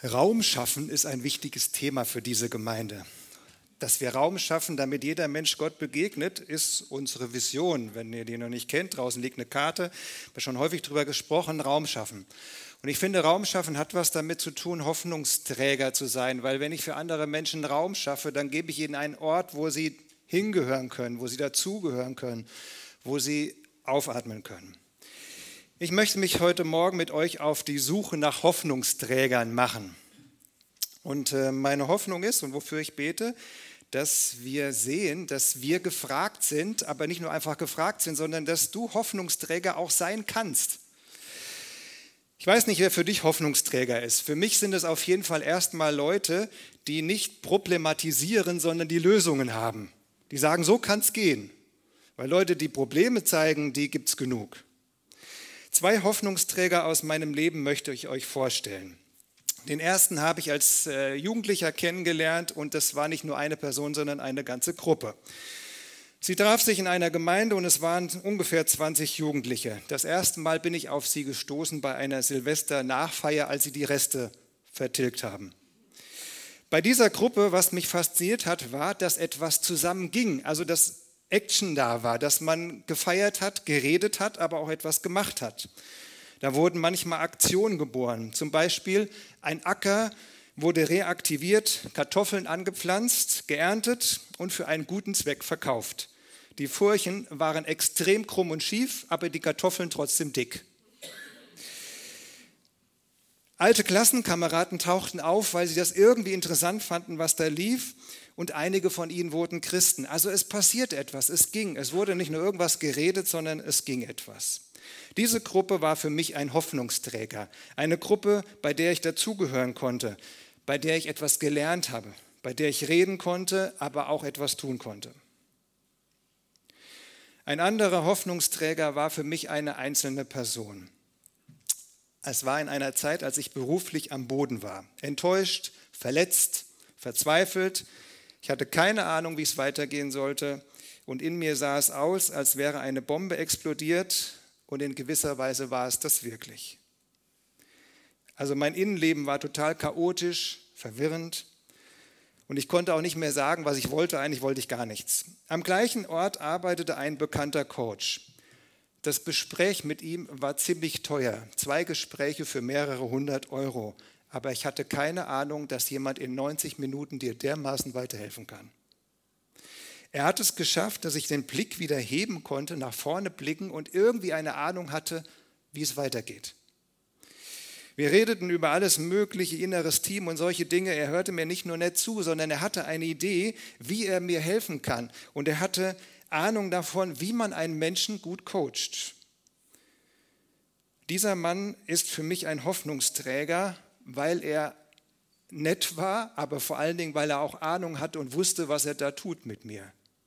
Raum schaffen ist ein wichtiges Thema für diese Gemeinde. Dass wir Raum schaffen, damit jeder Mensch Gott begegnet, ist unsere Vision. Wenn ihr die noch nicht kennt, draußen liegt eine Karte, wir haben schon häufig darüber gesprochen, Raum schaffen. Und ich finde, Raum schaffen hat was damit zu tun, Hoffnungsträger zu sein, weil wenn ich für andere Menschen Raum schaffe, dann gebe ich ihnen einen Ort, wo sie hingehören können, wo sie dazugehören können, wo sie aufatmen können. Ich möchte mich heute Morgen mit euch auf die Suche nach Hoffnungsträgern machen. Und meine Hoffnung ist, und wofür ich bete, dass wir sehen, dass wir gefragt sind, aber nicht nur einfach gefragt sind, sondern dass du Hoffnungsträger auch sein kannst. Ich weiß nicht, wer für dich Hoffnungsträger ist. Für mich sind es auf jeden Fall erstmal Leute, die nicht problematisieren, sondern die Lösungen haben. Die sagen, so kann es gehen. Weil Leute, die Probleme zeigen, die gibt es genug. 2 Hoffnungsträger aus meinem Leben möchte ich euch vorstellen. Den ersten habe ich als Jugendlicher kennengelernt und das war nicht nur eine Person, sondern eine ganze Gruppe. Sie traf sich in einer Gemeinde und es waren ungefähr 20 Jugendliche. Das erste Mal bin ich auf sie gestoßen bei einer Silvester-Nachfeier, als sie die Reste vertilgt haben. Bei dieser Gruppe, was mich fasziniert hat, war, dass etwas zusammenging, also dass Action da war, dass man gefeiert hat, geredet hat, aber auch etwas gemacht hat. Da wurden manchmal Aktionen geboren. Zum Beispiel ein Acker wurde reaktiviert, Kartoffeln angepflanzt, geerntet und für einen guten Zweck verkauft. Die Furchen waren extrem krumm und schief, aber die Kartoffeln trotzdem dick. Alte Klassenkameraden tauchten auf, weil sie das irgendwie interessant fanden, was da lief. Und einige von ihnen wurden Christen. Also es passierte etwas, es ging. Es wurde nicht nur irgendwas geredet, sondern es ging etwas. Diese Gruppe war für mich ein Hoffnungsträger. Eine Gruppe, bei der ich dazugehören konnte, bei der ich etwas gelernt habe, bei der ich reden konnte, aber auch etwas tun konnte. Ein anderer Hoffnungsträger war für mich eine einzelne Person. Es war in einer Zeit, als ich beruflich am Boden war. Enttäuscht, verletzt, verzweifelt. Ich hatte keine Ahnung, wie es weitergehen sollte. Und in mir sah es aus, als wäre eine Bombe explodiert. Und in gewisser Weise war es das wirklich. Also mein Innenleben war total chaotisch, verwirrend. Und ich konnte auch nicht mehr sagen, was ich wollte. Eigentlich wollte ich gar nichts. Am gleichen Ort arbeitete ein bekannter Coach. Das Gespräch mit ihm war ziemlich teuer. 2 Gespräche für mehrere 100 €. Aber ich hatte keine Ahnung, dass jemand in 90 Minuten dir dermaßen weiterhelfen kann. Er hat es geschafft, dass ich den Blick wieder heben konnte, nach vorne blicken und irgendwie eine Ahnung hatte, wie es weitergeht. Wir redeten über alles mögliche, inneres Team und solche Dinge. Er hörte mir nicht nur nett zu, sondern er hatte eine Idee, wie er mir helfen kann. Und er hatte Ahnung davon, wie man einen Menschen gut coacht. Dieser Mann ist für mich ein Hoffnungsträger, weil er nett war, aber vor allen Dingen, weil er auch Ahnung hatte und wusste, was er da tut mit mir.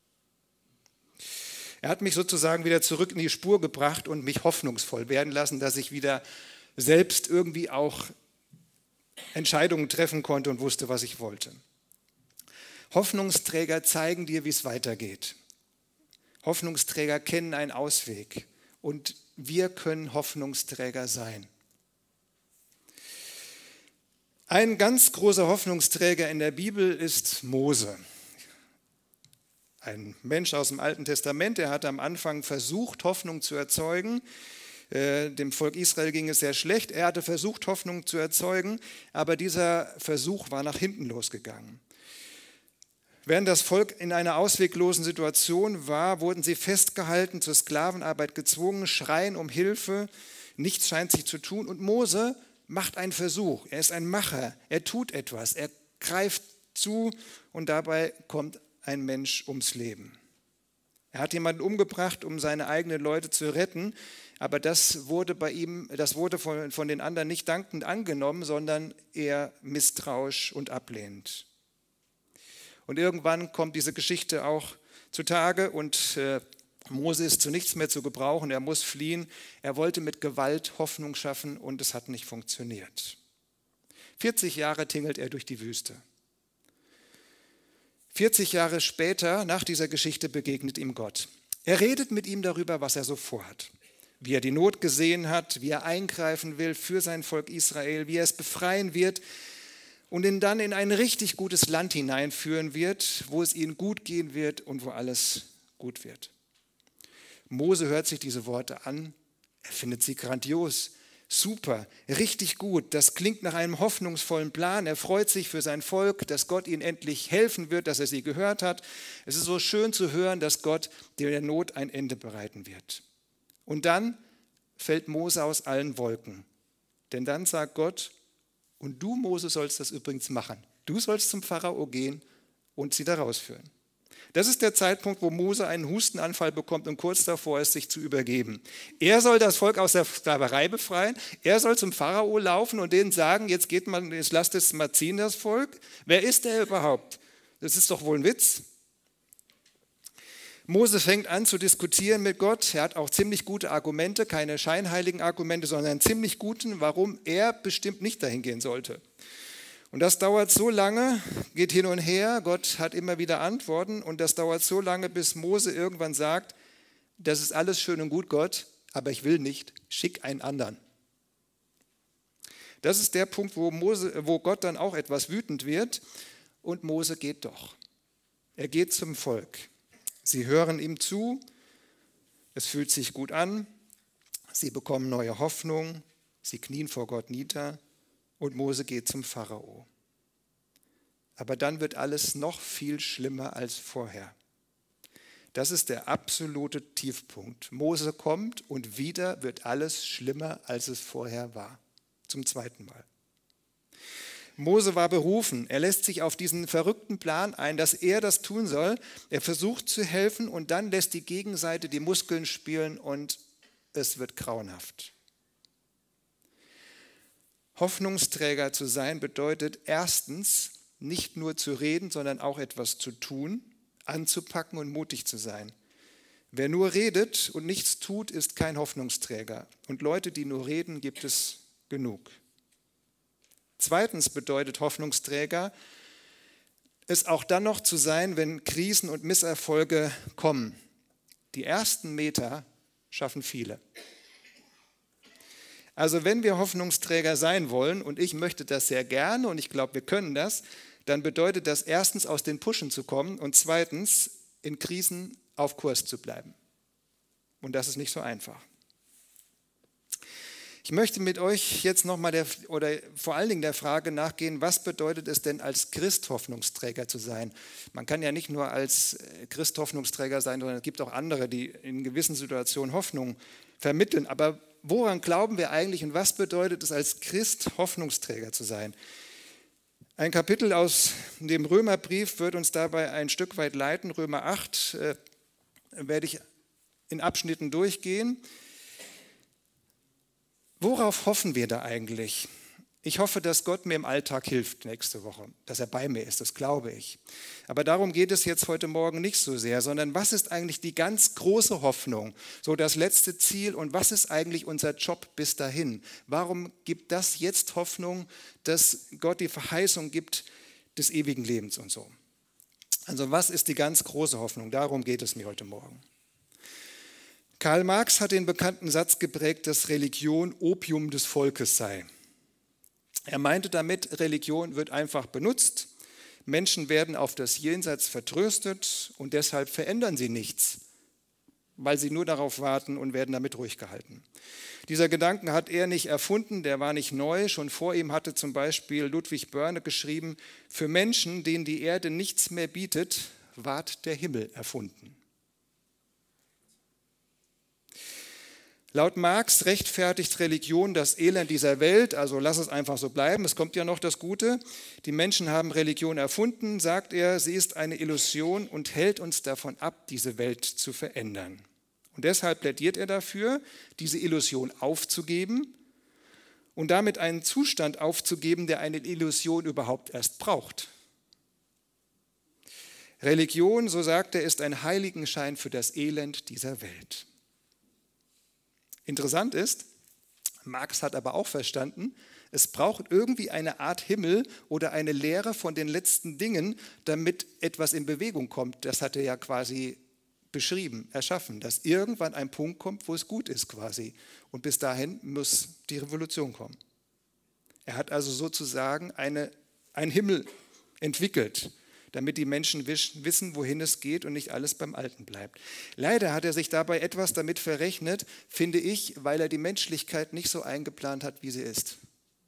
Er hat mich sozusagen wieder zurück in die Spur gebracht und mich hoffnungsvoll werden lassen, dass ich wieder selbst irgendwie auch Entscheidungen treffen konnte und wusste, was ich wollte. Hoffnungsträger zeigen dir, wie es weitergeht. Hoffnungsträger kennen einen Ausweg und wir können Hoffnungsträger sein. Ein ganz großer Hoffnungsträger in der Bibel ist Mose. Ein Mensch aus dem Alten Testament, der hat am Anfang versucht, Hoffnung zu erzeugen. Dem Volk Israel ging es sehr schlecht. Er hatte versucht, Hoffnung zu erzeugen, aber dieser Versuch war nach hinten losgegangen. Während das Volk in einer ausweglosen Situation war, wurden sie festgehalten, zur Sklavenarbeit gezwungen, schreien um Hilfe. Nichts scheint sich zu tun. Und Mose macht einen Versuch. Er ist ein Macher. Er tut etwas. Er greift zu und dabei kommt ein Mensch ums Leben. Er hat jemanden umgebracht, um seine eigenen Leute zu retten, aber das wurde von den anderen nicht dankend angenommen, sondern eher misstrauisch und ablehnend. Und irgendwann kommt diese Geschichte auch zutage und Mose ist zu nichts mehr zu gebrauchen, er muss fliehen. Er wollte mit Gewalt Hoffnung schaffen und es hat nicht funktioniert. 40 Jahre tingelt er durch die Wüste. 40 Jahre später, nach dieser Geschichte, begegnet ihm Gott. Er redet mit ihm darüber, was er so vorhat. Wie er die Not gesehen hat, wie er eingreifen will für sein Volk Israel, wie er es befreien wird. und ihn dann in ein richtig gutes Land hineinführen wird, wo es ihnen gut gehen wird und wo alles gut wird. Mose hört sich diese Worte an, er findet sie grandios, super, richtig gut, das klingt nach einem hoffnungsvollen Plan, er freut sich für sein Volk, dass Gott ihnen endlich helfen wird, dass er sie gehört hat. Es ist so schön zu hören, dass Gott der Not ein Ende bereiten wird. Und dann fällt Mose aus allen Wolken, denn dann sagt Gott, und du, Mose, sollst das übrigens machen. Du sollst zum Pharao gehen und sie da rausführen. Das ist der Zeitpunkt, wo Mose einen Hustenanfall bekommt und kurz davor ist, sich zu übergeben. Er soll das Volk aus der Sklaverei befreien. Er soll zum Pharao laufen und denen sagen, jetzt lasst es mal ziehen, das Volk. Wer ist der überhaupt? Das ist doch wohl ein Witz. Mose fängt an zu diskutieren mit Gott. Er hat auch ziemlich gute Argumente, keine scheinheiligen Argumente, sondern ziemlich guten, warum er bestimmt nicht dahin gehen sollte. Und das dauert so lange, geht hin und her, Gott hat immer wieder Antworten und das dauert so lange, bis Mose irgendwann sagt, das ist alles schön und gut, Gott, aber ich will nicht, schick einen anderen. Das ist der Punkt, wo Gott dann auch etwas wütend wird und Mose geht doch. Er geht zum Volk. Sie hören ihm zu, es fühlt sich gut an, sie bekommen neue Hoffnung, sie knien vor Gott nieder. Und Mose geht zum Pharao. Aber dann wird alles noch viel schlimmer als vorher. Das ist der absolute Tiefpunkt. Mose kommt und wieder wird alles schlimmer, als es vorher war. Zum zweiten Mal. Mose war berufen. Er lässt sich auf diesen verrückten Plan ein, dass er das tun soll. Er versucht zu helfen und dann lässt die Gegenseite die Muskeln spielen und es wird grauenhaft. Hoffnungsträger zu sein bedeutet erstens, nicht nur zu reden, sondern auch etwas zu tun, anzupacken und mutig zu sein. Wer nur redet und nichts tut, ist kein Hoffnungsträger. Und Leute, die nur reden, gibt es genug. Zweitens bedeutet Hoffnungsträger, es auch dann noch zu sein, wenn Krisen und Misserfolge kommen. Die ersten Meter schaffen viele. Also wenn wir Hoffnungsträger sein wollen, und ich möchte das sehr gerne und ich glaube, wir können das, dann bedeutet das erstens, aus den Puschen zu kommen und zweitens, in Krisen auf Kurs zu bleiben. Und das ist nicht so einfach. Ich möchte mit euch jetzt nochmal vor allen Dingen der Frage nachgehen, was bedeutet es denn als Christ Hoffnungsträger zu sein? Man kann ja nicht nur als Christ Hoffnungsträger sein, sondern es gibt auch andere, die in gewissen Situationen Hoffnung vermitteln. Aber woran glauben wir eigentlich und was bedeutet es als Christ Hoffnungsträger zu sein? Ein Kapitel aus dem Römerbrief wird uns dabei ein Stück weit leiten. Römer 8 werde ich in Abschnitten durchgehen. Worauf hoffen wir da eigentlich? Ich hoffe, dass Gott mir im Alltag hilft nächste Woche, dass er bei mir ist, das glaube ich. Aber darum geht es jetzt heute Morgen nicht so sehr, sondern was ist eigentlich die ganz große Hoffnung, so das letzte Ziel und was ist eigentlich unser Job bis dahin? Warum gibt das jetzt Hoffnung, dass Gott die Verheißung gibt des ewigen Lebens und so? Also was ist die ganz große Hoffnung? Darum geht es mir heute Morgen. Karl Marx hat den bekannten Satz geprägt, dass Religion Opium des Volkes sei. Er meinte damit, Religion wird einfach benutzt, Menschen werden auf das Jenseits vertröstet und deshalb verändern sie nichts, weil sie nur darauf warten und werden damit ruhig gehalten. Dieser Gedanken hat er nicht erfunden, der war nicht neu. Schon vor ihm hatte zum Beispiel Ludwig Börne geschrieben, für Menschen, denen die Erde nichts mehr bietet, ward der Himmel erfunden. Laut Marx rechtfertigt Religion das Elend dieser Welt, also lass es einfach so bleiben, es kommt ja noch das Gute. Die Menschen haben Religion erfunden, sagt er, sie ist eine Illusion und hält uns davon ab, diese Welt zu verändern. Und deshalb plädiert er dafür, diese Illusion aufzugeben und damit einen Zustand aufzugeben, der eine Illusion überhaupt erst braucht. Religion, so sagt er, ist ein Heiligenschein für das Elend dieser Welt. Interessant ist, Marx hat aber auch verstanden, es braucht irgendwie eine Art Himmel oder eine Lehre von den letzten Dingen, damit etwas in Bewegung kommt. Das hat er ja quasi beschrieben, erschaffen, dass irgendwann ein Punkt kommt, wo es gut ist quasi. Und bis dahin muss die Revolution kommen. Er hat also sozusagen eine einen Himmel entwickelt, damit die Menschen wissen, wohin es geht und nicht alles beim Alten bleibt. Leider hat er sich dabei etwas damit verrechnet, finde ich, weil er die Menschlichkeit nicht so eingeplant hat, wie sie ist.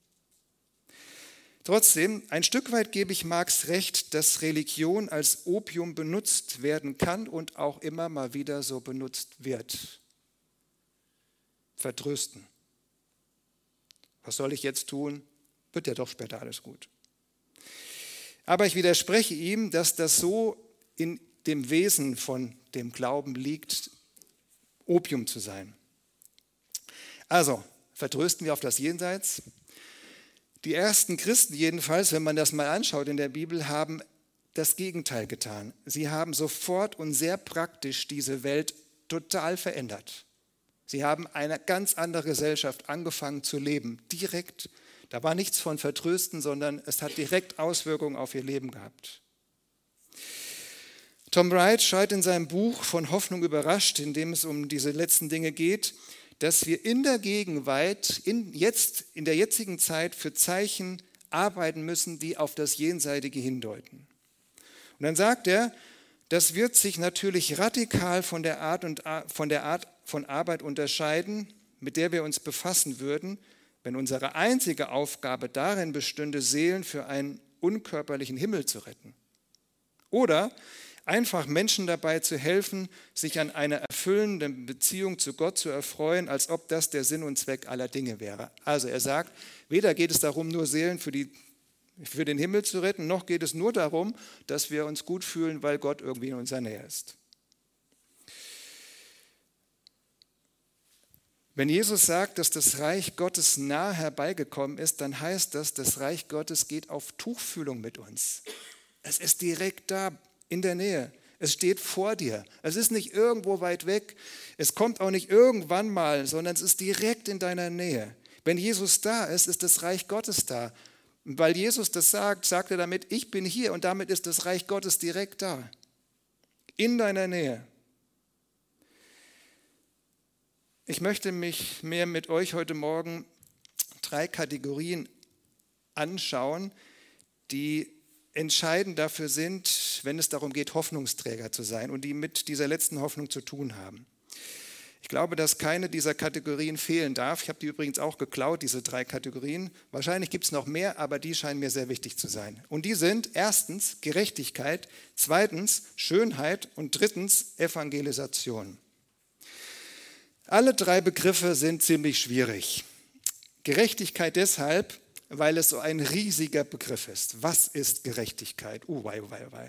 Trotzdem, ein Stück weit gebe ich Marx recht, dass Religion als Opium benutzt werden kann und auch immer mal wieder so benutzt wird. Vertrösten. Was soll ich jetzt tun? Wird ja doch später alles gut. Aber ich widerspreche ihm, dass das so in dem Wesen von dem Glauben liegt, Opium zu sein. Also, vertrösten wir auf das Jenseits. Die ersten Christen jedenfalls, wenn man das mal anschaut in der Bibel, haben das Gegenteil getan. Sie haben sofort und sehr praktisch diese Welt total verändert. Sie haben eine ganz andere Gesellschaft angefangen zu leben, direkt. Da war nichts von Vertrösten, sondern es hat direkt Auswirkungen auf ihr Leben gehabt. Tom Wright schreibt in seinem Buch von Hoffnung überrascht, in dem es um diese letzten Dinge geht, dass wir in der Gegenwart, in der jetzigen Zeit für Zeichen arbeiten müssen, die auf das Jenseitige hindeuten. Und dann sagt er, das wird sich natürlich radikal von der Art von Arbeit unterscheiden, mit der wir uns befassen würden, wenn unsere einzige Aufgabe darin bestünde, Seelen für einen unkörperlichen Himmel zu retten. Oder einfach Menschen dabei zu helfen, sich an einer erfüllenden Beziehung zu Gott zu erfreuen, als ob das der Sinn und Zweck aller Dinge wäre. Also er sagt, weder geht es darum, nur Seelen für den Himmel zu retten, noch geht es nur darum, dass wir uns gut fühlen, weil Gott irgendwie in unserer Nähe ist. Wenn Jesus sagt, dass das Reich Gottes nah herbeigekommen ist, dann heißt das, das Reich Gottes geht auf Tuchfühlung mit uns. Es ist direkt da, in der Nähe. Es steht vor dir. Es ist nicht irgendwo weit weg. Es kommt auch nicht irgendwann mal, sondern es ist direkt in deiner Nähe. Wenn Jesus da ist, ist das Reich Gottes da. Und weil Jesus das sagt, sagt er damit, ich bin hier und damit ist das Reich Gottes direkt da. In deiner Nähe. Ich möchte mich mehr mit euch heute Morgen 3 Kategorien anschauen, die entscheidend dafür sind, wenn es darum geht, Hoffnungsträger zu sein und die mit dieser letzten Hoffnung zu tun haben. Ich glaube, dass keine dieser Kategorien fehlen darf. Ich habe die übrigens auch geklaut, diese 3 Kategorien. Wahrscheinlich gibt es noch mehr, aber die scheinen mir sehr wichtig zu sein. Und die sind erstens Gerechtigkeit, zweitens Schönheit und drittens Evangelisation. Alle 3 Begriffe sind ziemlich schwierig. Gerechtigkeit deshalb, weil es so ein riesiger Begriff ist. Was ist Gerechtigkeit? Wei.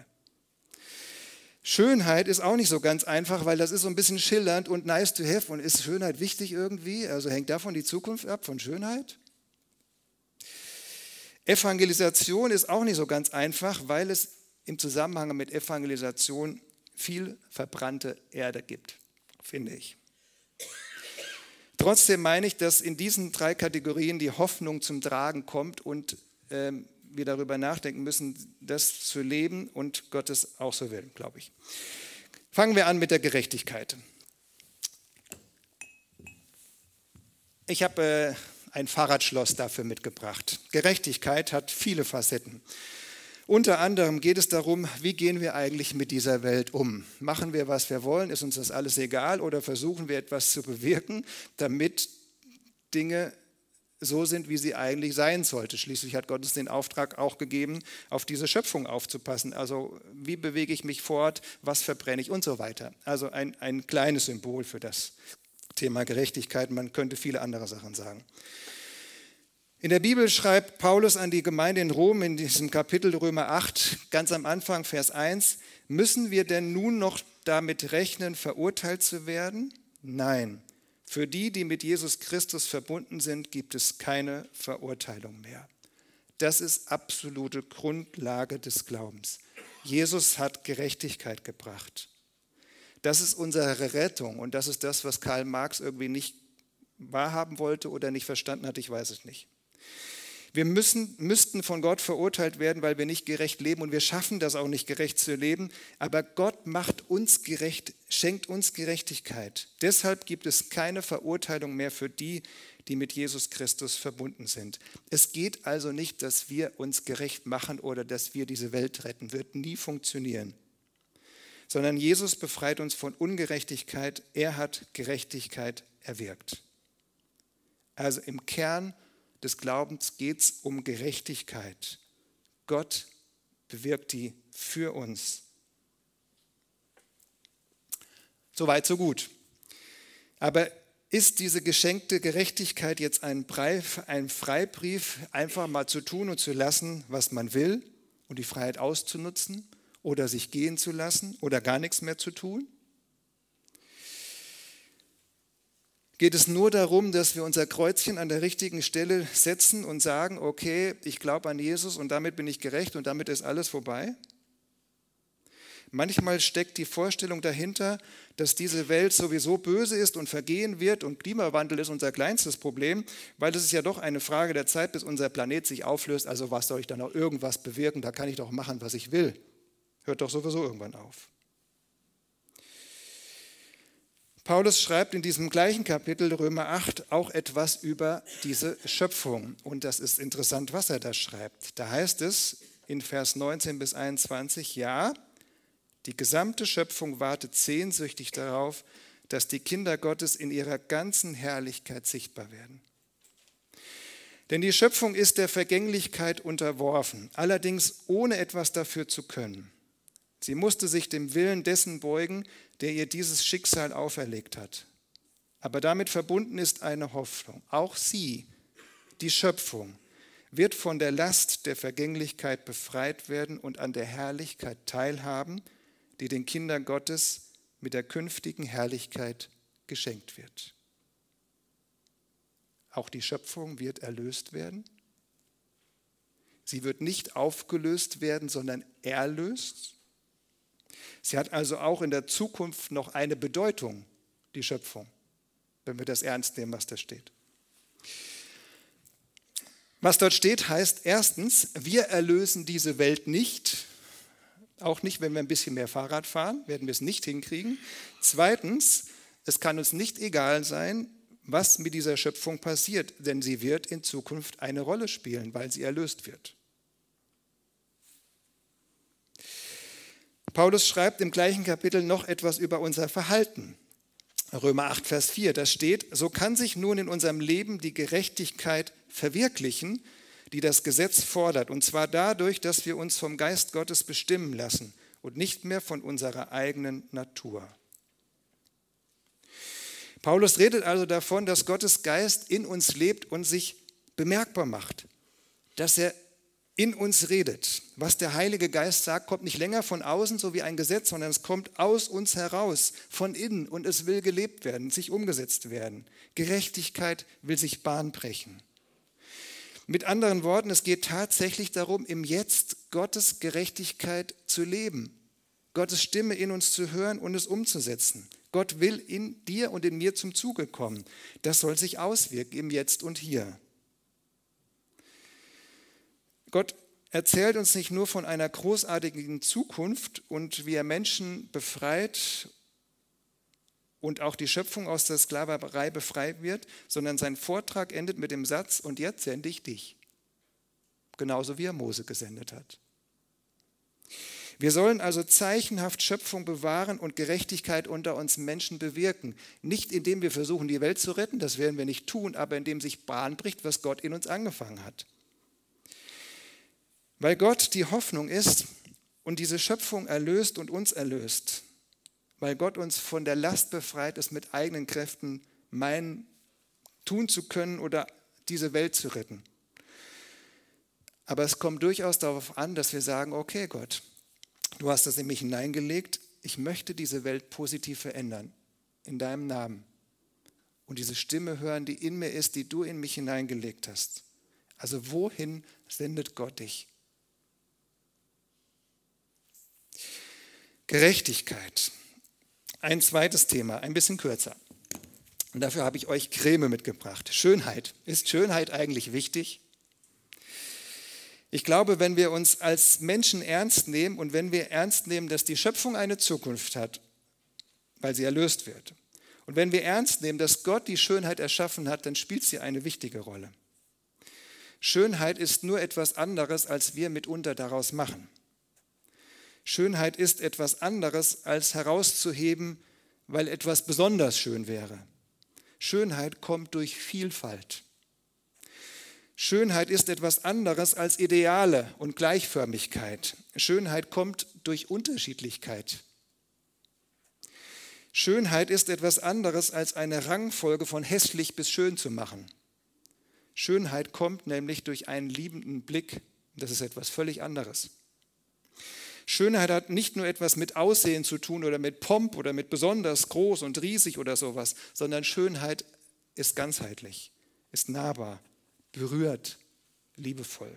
Schönheit ist auch nicht so ganz einfach, weil das ist so ein bisschen schillernd und nice to have. Und ist Schönheit wichtig irgendwie? Also hängt davon die Zukunft ab, von Schönheit? Evangelisation ist auch nicht so ganz einfach, weil es im Zusammenhang mit Evangelisation viel verbrannte Erde gibt, finde ich. Trotzdem meine ich, dass in diesen 3 Kategorien die Hoffnung zum Tragen kommt und wir darüber nachdenken müssen, das zu leben und Gott es auch so will, glaube ich. Fangen wir an mit der Gerechtigkeit. Ich habe ein Fahrradschloss dafür mitgebracht. Gerechtigkeit hat viele Facetten. Unter anderem geht es darum, wie gehen wir eigentlich mit dieser Welt um? Machen wir, was wir wollen? Ist uns das alles egal? Oder versuchen wir etwas zu bewirken, damit Dinge so sind, wie sie eigentlich sein sollte? Schließlich hat Gott uns den Auftrag auch gegeben, auf diese Schöpfung aufzupassen. Also wie bewege ich mich fort? Was verbrenne ich? Und so weiter. Also ein kleines Symbol für das Thema Gerechtigkeit. Man könnte viele andere Sachen sagen. In der Bibel schreibt Paulus an die Gemeinde in Rom in diesem Kapitel Römer 8, ganz am Anfang, Vers 1, müssen wir denn nun noch damit rechnen, verurteilt zu werden? Nein, für die, die mit Jesus Christus verbunden sind, gibt es keine Verurteilung mehr. Das ist absolute Grundlage des Glaubens. Jesus hat Gerechtigkeit gebracht. Das ist unsere Rettung und das ist das, was Karl Marx irgendwie nicht wahrhaben wollte oder nicht verstanden hat, ich weiß es nicht. Wir müssten von Gott verurteilt werden, weil wir nicht gerecht leben und wir schaffen das auch nicht, gerecht zu leben. Aber Gott macht uns gerecht, schenkt uns Gerechtigkeit. Deshalb gibt es keine Verurteilung mehr für die, die mit Jesus Christus verbunden sind. Es geht also nicht, dass wir uns gerecht machen oder dass wir diese Welt retten. Wird nie funktionieren. Sondern Jesus befreit uns von Ungerechtigkeit. Er hat Gerechtigkeit erwirkt. Also im Kern des Glaubens geht es um Gerechtigkeit. Gott bewirkt die für uns. Soweit, so gut. Aber ist diese geschenkte Gerechtigkeit jetzt ein Freibrief, einfach mal zu tun und zu lassen, was man will und die Freiheit auszunutzen oder sich gehen zu lassen oder gar nichts mehr zu tun? Geht es nur darum, dass wir unser Kreuzchen an der richtigen Stelle setzen und sagen, okay, ich glaube an Jesus und damit bin ich gerecht und damit ist alles vorbei? Manchmal steckt die Vorstellung dahinter, dass diese Welt sowieso böse ist und vergehen wird und Klimawandel ist unser kleinstes Problem, weil es ist ja doch eine Frage der Zeit, bis unser Planet sich auflöst. Also was soll ich dann noch irgendwas bewirken? Da kann ich doch machen, was ich will. Hört doch sowieso irgendwann auf. Paulus schreibt in diesem gleichen Kapitel, Römer 8, auch etwas über diese Schöpfung. Und das ist interessant, was er da schreibt. Da heißt es in Vers 19 bis 21, ja, die gesamte Schöpfung wartet sehnsüchtig darauf, dass die Kinder Gottes in ihrer ganzen Herrlichkeit sichtbar werden. Denn die Schöpfung ist der Vergänglichkeit unterworfen, allerdings ohne etwas dafür zu können. Sie musste sich dem Willen dessen beugen, der ihr dieses Schicksal auferlegt hat. Aber damit verbunden ist eine Hoffnung. Auch sie, die Schöpfung, wird von der Last der Vergänglichkeit befreit werden und an der Herrlichkeit teilhaben, die den Kindern Gottes mit der künftigen Herrlichkeit geschenkt wird. Auch die Schöpfung wird erlöst werden. Sie wird nicht aufgelöst werden, sondern erlöst. Sie hat also auch in der Zukunft noch eine Bedeutung, die Schöpfung, wenn wir das ernst nehmen, was da steht. Was dort steht, heißt erstens, wir erlösen diese Welt nicht, auch nicht, wenn wir ein bisschen mehr Fahrrad fahren, werden wir es nicht hinkriegen. Zweitens, es kann uns nicht egal sein, was mit dieser Schöpfung passiert, denn sie wird in Zukunft eine Rolle spielen, weil sie erlöst wird. Paulus schreibt im gleichen Kapitel noch etwas über unser Verhalten. Römer 8, Vers 4, da steht, so kann sich nun in unserem Leben die Gerechtigkeit verwirklichen, die das Gesetz fordert, und zwar dadurch, dass wir uns vom Geist Gottes bestimmen lassen und nicht mehr von unserer eigenen Natur. Paulus redet also davon, dass Gottes Geist in uns lebt und sich bemerkbar macht, dass er in uns redet. Was der Heilige Geist sagt, kommt nicht länger von außen, so wie ein Gesetz, sondern es kommt aus uns heraus, von innen, und es will gelebt werden, sich umgesetzt werden. Gerechtigkeit will sich Bahn brechen. Mit anderen Worten, es geht tatsächlich darum, im Jetzt Gottes Gerechtigkeit zu leben, Gottes Stimme in uns zu hören und es umzusetzen. Gott will in dir und in mir zum Zuge kommen. Das soll sich auswirken im Jetzt und Hier. Gott erzählt uns nicht nur von einer großartigen Zukunft und wie er Menschen befreit und auch die Schöpfung aus der Sklaverei befreit wird, sondern sein Vortrag endet mit dem Satz, und jetzt sende ich dich. Genauso wie er Mose gesendet hat. Wir sollen also zeichenhaft Schöpfung bewahren und Gerechtigkeit unter uns Menschen bewirken. Nicht indem wir versuchen, die Welt zu retten, das werden wir nicht tun, aber indem sich Bahn bricht, was Gott in uns angefangen hat. Weil Gott die Hoffnung ist und diese Schöpfung erlöst und uns erlöst, weil Gott uns von der Last befreit, es mit eigenen Kräften meinen, tun zu können oder diese Welt zu retten. Aber es kommt durchaus darauf an, dass wir sagen, okay Gott, du hast das in mich hineingelegt, ich möchte diese Welt positiv verändern, in deinem Namen. Und diese Stimme hören, die in mir ist, die du in mich hineingelegt hast. Also wohin sendet Gott dich? Gerechtigkeit. Ein zweites Thema, ein bisschen kürzer. Und dafür habe ich euch Creme mitgebracht. Schönheit. Ist Schönheit eigentlich wichtig? Ich glaube, wenn wir uns als Menschen ernst nehmen und wenn wir ernst nehmen, dass die Schöpfung eine Zukunft hat, weil sie erlöst wird, und wenn wir ernst nehmen, dass Gott die Schönheit erschaffen hat, dann spielt sie eine wichtige Rolle. Schönheit ist nur etwas anderes, als wir mitunter daraus machen. Schönheit ist etwas anderes, als herauszuheben, weil etwas besonders schön wäre. Schönheit kommt durch Vielfalt. Schönheit ist etwas anderes als Ideale und Gleichförmigkeit. Schönheit kommt durch Unterschiedlichkeit. Schönheit ist etwas anderes als eine Rangfolge von hässlich bis schön zu machen. Schönheit kommt nämlich durch einen liebenden Blick. Das ist etwas völlig anderes. Schönheit hat nicht nur etwas mit Aussehen zu tun oder mit Pomp oder mit besonders groß und riesig oder sowas, sondern Schönheit ist ganzheitlich, ist nahbar, berührt, liebevoll.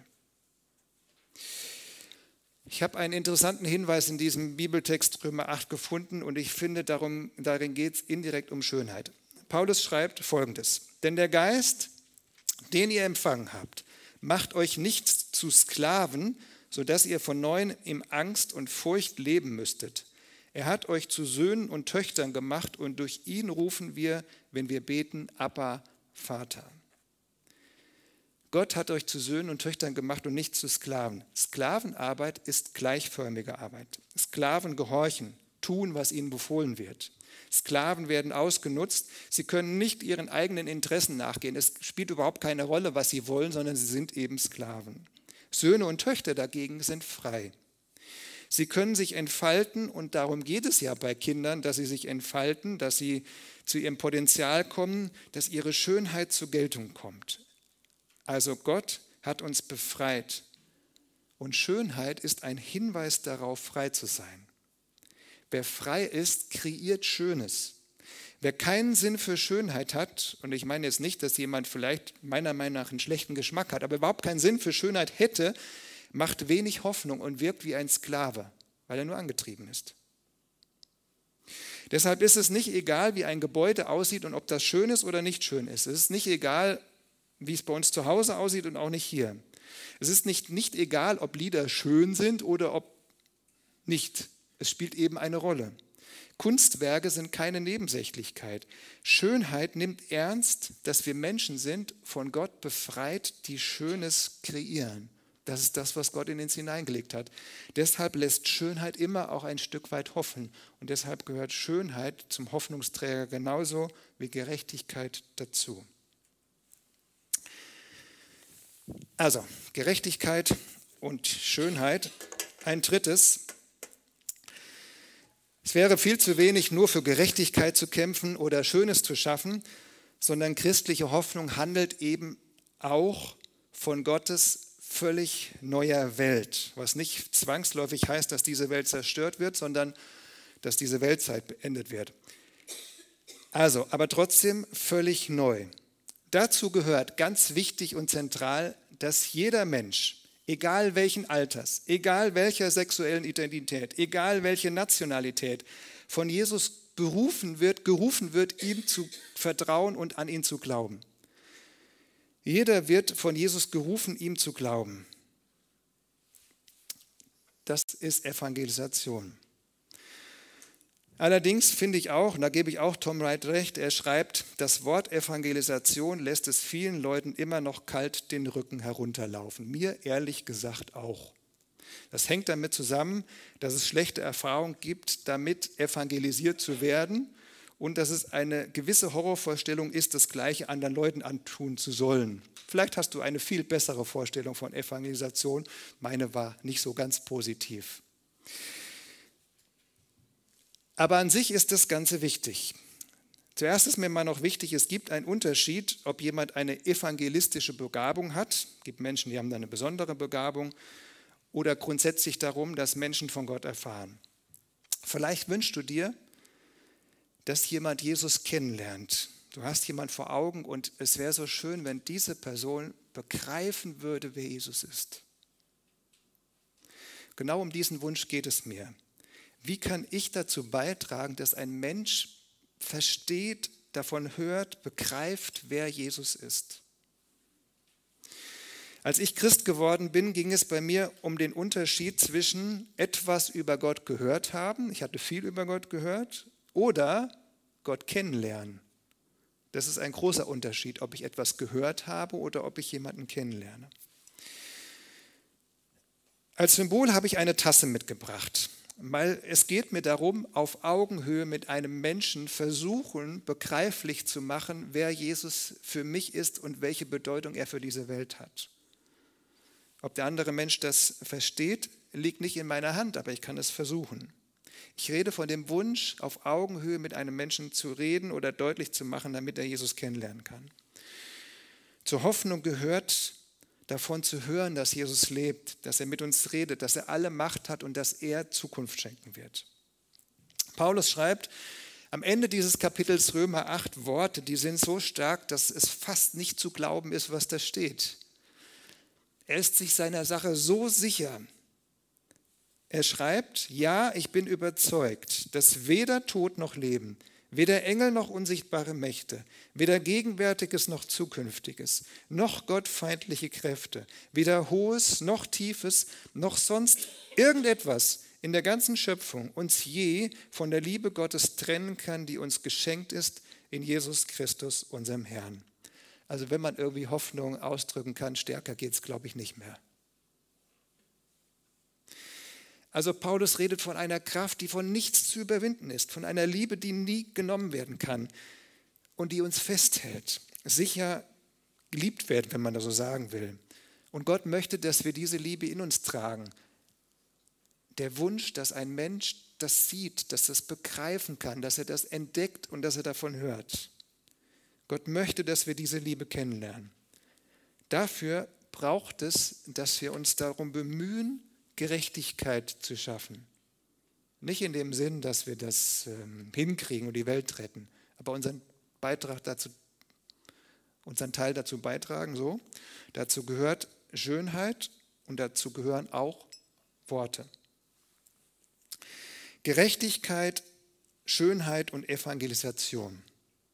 Ich habe einen interessanten Hinweis in diesem Bibeltext Römer 8 gefunden und ich finde, darin geht es indirekt um Schönheit. Paulus schreibt Folgendes: Denn der Geist, den ihr empfangen habt, macht euch nicht zu Sklaven, sodass ihr von neuem in Angst und Furcht leben müsstet. Er hat euch zu Söhnen und Töchtern gemacht und durch ihn rufen wir, wenn wir beten, Abba, Vater. Gott hat euch zu Söhnen und Töchtern gemacht und nicht zu Sklaven. Sklavenarbeit ist gleichförmige Arbeit. Sklaven gehorchen, tun, was ihnen befohlen wird. Sklaven werden ausgenutzt. Sie können nicht ihren eigenen Interessen nachgehen. Es spielt überhaupt keine Rolle, was sie wollen, sondern sie sind eben Sklaven. Söhne und Töchter dagegen sind frei. Sie können sich entfalten und darum geht es ja bei Kindern, dass sie sich entfalten, dass sie zu ihrem Potenzial kommen, dass ihre Schönheit zur Geltung kommt. Also Gott hat uns befreit und Schönheit ist ein Hinweis darauf, frei zu sein. Wer frei ist, kreiert Schönes. Wer keinen Sinn für Schönheit hat, und ich meine jetzt nicht, dass jemand vielleicht meiner Meinung nach einen schlechten Geschmack hat, aber überhaupt keinen Sinn für Schönheit hätte, macht wenig Hoffnung und wirkt wie ein Sklave, weil er nur angetrieben ist. Deshalb ist es nicht egal, wie ein Gebäude aussieht und ob das schön ist oder nicht schön ist. Es ist nicht egal, wie es bei uns zu Hause aussieht und auch nicht hier. Es ist nicht egal, ob Lieder schön sind oder ob nicht. Es spielt eben eine Rolle. Kunstwerke sind keine Nebensächlichkeit. Schönheit nimmt ernst, dass wir Menschen sind, von Gott befreit, die Schönes kreieren. Das ist das, was Gott in uns hineingelegt hat. Deshalb lässt Schönheit immer auch ein Stück weit hoffen. Und deshalb gehört Schönheit zum Hoffnungsträger genauso wie Gerechtigkeit dazu. Also, Gerechtigkeit und Schönheit. Ein drittes. Es wäre viel zu wenig, nur für Gerechtigkeit zu kämpfen oder Schönes zu schaffen, sondern christliche Hoffnung handelt eben auch von Gottes völlig neuer Welt, was nicht zwangsläufig heißt, dass diese Welt zerstört wird, sondern dass diese Weltzeit beendet wird. Also, aber trotzdem völlig neu. Dazu gehört ganz wichtig und zentral, dass jeder Mensch, egal welchen Alters, egal welcher sexuellen Identität, egal welche Nationalität, von Jesus gerufen wird, ihm zu vertrauen und an ihn zu glauben. Jeder wird von Jesus gerufen, ihm zu glauben. Das ist Evangelisation. Allerdings finde ich auch, und da gebe ich auch Tom Wright recht, er schreibt, das Wort Evangelisation lässt es vielen Leuten immer noch kalt den Rücken herunterlaufen. Mir ehrlich gesagt auch. Das hängt damit zusammen, dass es schlechte Erfahrungen gibt, damit evangelisiert zu werden und dass es eine gewisse Horrorvorstellung ist, das Gleiche anderen Leuten antun zu sollen. Vielleicht hast du eine viel bessere Vorstellung von Evangelisation. Meine war nicht so ganz positiv. Aber an sich ist das Ganze wichtig. Zuerst ist mir mal noch wichtig, es gibt einen Unterschied, ob jemand eine evangelistische Begabung hat. Es gibt Menschen, die haben da eine besondere Begabung. Oder grundsätzlich darum, dass Menschen von Gott erfahren. Vielleicht wünschst du dir, dass jemand Jesus kennenlernt. Du hast jemanden vor Augen und es wäre so schön, wenn diese Person begreifen würde, wer Jesus ist. Genau um diesen Wunsch geht es mir. Wie kann ich dazu beitragen, dass ein Mensch versteht, davon hört, begreift, wer Jesus ist? Als ich Christ geworden bin, ging es bei mir um den Unterschied zwischen etwas über Gott gehört haben, ich hatte viel über Gott gehört, oder Gott kennenlernen. Das ist ein großer Unterschied, ob ich etwas gehört habe oder ob ich jemanden kennenlerne. Als Symbol habe ich eine Tasse mitgebracht, weil es geht mir darum, auf Augenhöhe mit einem Menschen versuchen, begreiflich zu machen, wer Jesus für mich ist und welche Bedeutung er für diese Welt hat. Ob der andere Mensch das versteht, liegt nicht in meiner Hand, aber ich kann es versuchen. Ich rede von dem Wunsch, auf Augenhöhe mit einem Menschen zu reden oder deutlich zu machen, damit er Jesus kennenlernen kann. Zur Hoffnung gehört, davon zu hören, dass Jesus lebt, dass er mit uns redet, dass er alle Macht hat und dass er Zukunft schenken wird. Paulus schreibt am Ende dieses Kapitels Römer 8 Worte, die sind so stark, dass es fast nicht zu glauben ist, was da steht. Er ist sich seiner Sache so sicher. Er schreibt, ja, ich bin überzeugt, dass weder Tod noch Leben, weder Engel noch unsichtbare Mächte, weder Gegenwärtiges noch Zukünftiges, noch gottfeindliche Kräfte, weder Hohes noch Tiefes, noch sonst irgendetwas in der ganzen Schöpfung uns je von der Liebe Gottes trennen kann, die uns geschenkt ist in Jesus Christus, unserem Herrn. Also wenn man irgendwie Hoffnung ausdrücken kann, stärker geht es, glaube ich, nicht mehr. Also Paulus redet von einer Kraft, die von nichts zu überwinden ist, von einer Liebe, die nie genommen werden kann und die uns festhält, sicher geliebt werden, wenn man das so sagen will. Und Gott möchte, dass wir diese Liebe in uns tragen. Der Wunsch, dass ein Mensch das sieht, dass das begreifen kann, dass er das entdeckt und dass er davon hört. Gott möchte, dass wir diese Liebe kennenlernen. Dafür braucht es, dass wir uns darum bemühen, Gerechtigkeit zu schaffen. Nicht in dem Sinn, dass wir das hinkriegen und die Welt retten, aber unseren Teil dazu beitragen. So. Dazu gehört Schönheit und dazu gehören auch Worte. Gerechtigkeit, Schönheit und Evangelisation.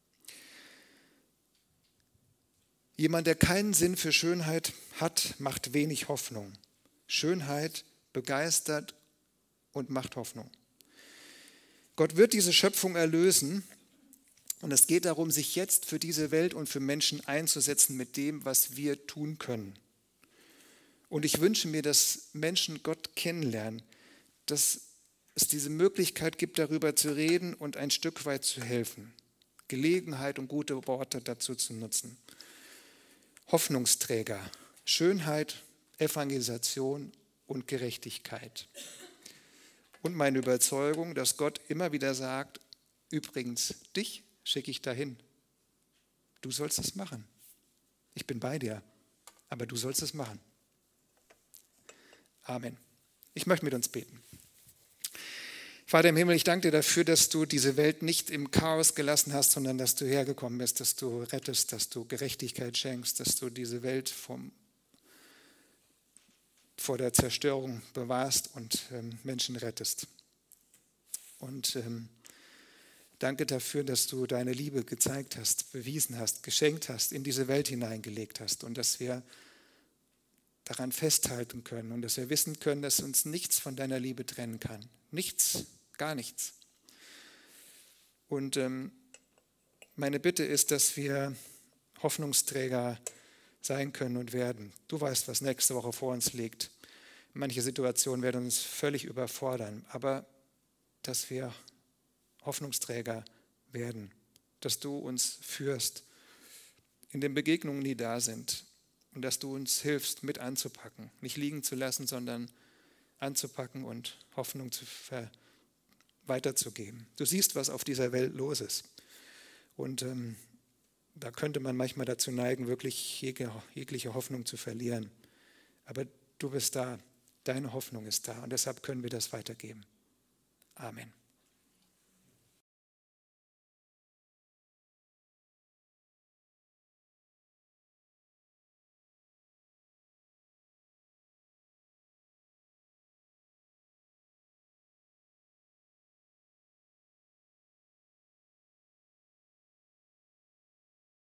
Jemand, der keinen Sinn für Schönheit hat, macht wenig Hoffnung. Schönheit begeistert und macht Hoffnung. Gott wird diese Schöpfung erlösen und es geht darum, sich jetzt für diese Welt und für Menschen einzusetzen mit dem, was wir tun können. Und ich wünsche mir, dass Menschen Gott kennenlernen, dass es diese Möglichkeit gibt, darüber zu reden und ein Stück weit zu helfen. Gelegenheit und gute Worte dazu zu nutzen. Hoffnungsträger, Schönheit, Evangelisation und Gerechtigkeit. Und meine Überzeugung, dass Gott immer wieder sagt, übrigens, dich schicke ich dahin. Du sollst es machen. Ich bin bei dir, aber du sollst es machen. Amen. Ich möchte mit uns beten. Vater im Himmel, ich danke dir dafür, dass du diese Welt nicht im Chaos gelassen hast, sondern dass du hergekommen bist, dass du rettest, dass du Gerechtigkeit schenkst, dass du diese Welt vor der Zerstörung bewahrst und Menschen rettest. Und danke dafür, dass du deine Liebe gezeigt hast, bewiesen hast, geschenkt hast, in diese Welt hineingelegt hast und dass wir daran festhalten können und dass wir wissen können, dass uns nichts von deiner Liebe trennen kann. Nichts, gar nichts. Und meine Bitte ist, dass wir Hoffnungsträger sein können und werden. Du weißt, was nächste Woche vor uns liegt. Manche Situationen werden uns völlig überfordern, aber dass wir Hoffnungsträger werden, dass du uns führst in den Begegnungen, die da sind und dass du uns hilfst, mit anzupacken, nicht liegen zu lassen, sondern anzupacken und Hoffnung weiterzugeben. Du siehst, was auf dieser Welt los ist. Und da könnte man manchmal dazu neigen, wirklich jegliche Hoffnung zu verlieren. Aber du bist da, deine Hoffnung ist da und deshalb können wir das weitergeben. Amen.